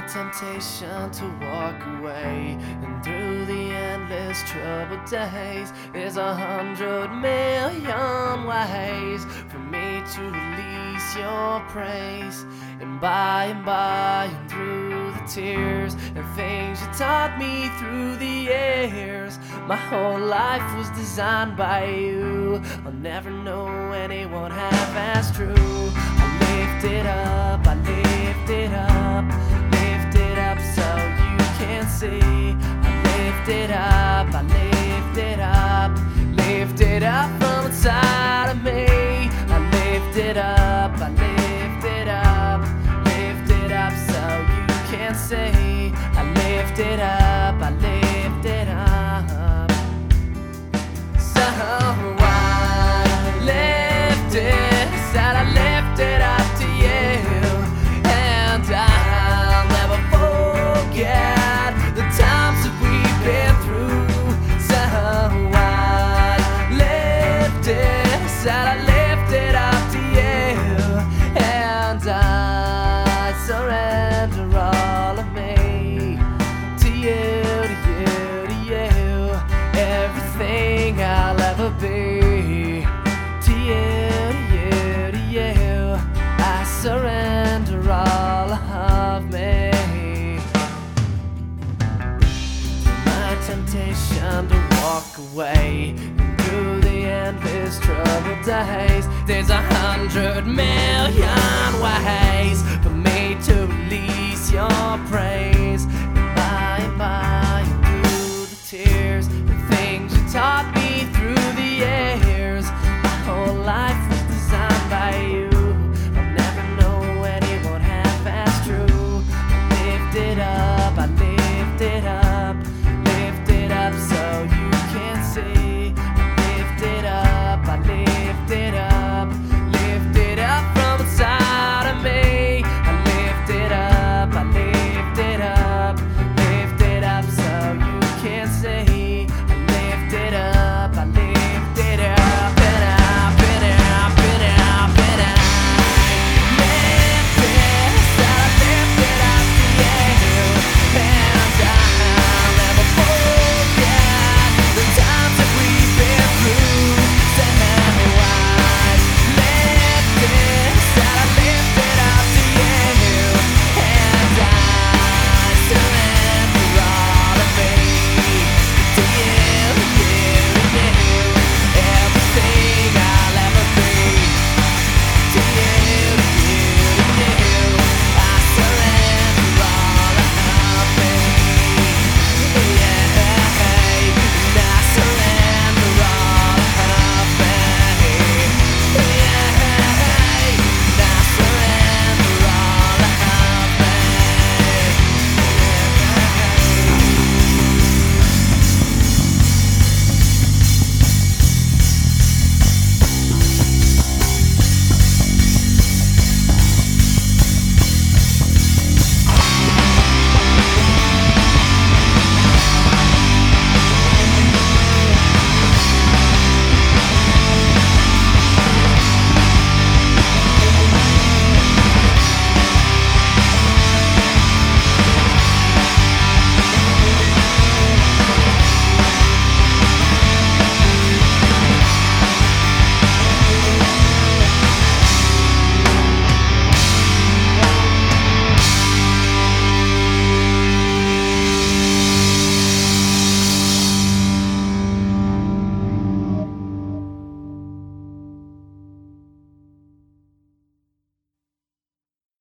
temptation to walk away, and through the endless troubled days, there's 100,000,000 ways for me to release your praise. And by and through the tears and things you taught me through the years, my whole life was designed by you. I'll never know anyone half as true. I lift it up, I lift it up, lift it up so you can see. I lift it up, I lift it up from inside of me. I lift it up, I lift it up so you can see. I lift it up, I lift it up. So I lift it, said I lift it up to you, and I'll never forget the times that we've been through. So I lift it, said I lift it up to you, and I surrender all of me to you, to you, to you. Everything I'll ever be, to you, to you, to you. I surrender all of me. My temptation to walk away, and through the endless troubled days, there's 100,000,000 ways for me to release your praise.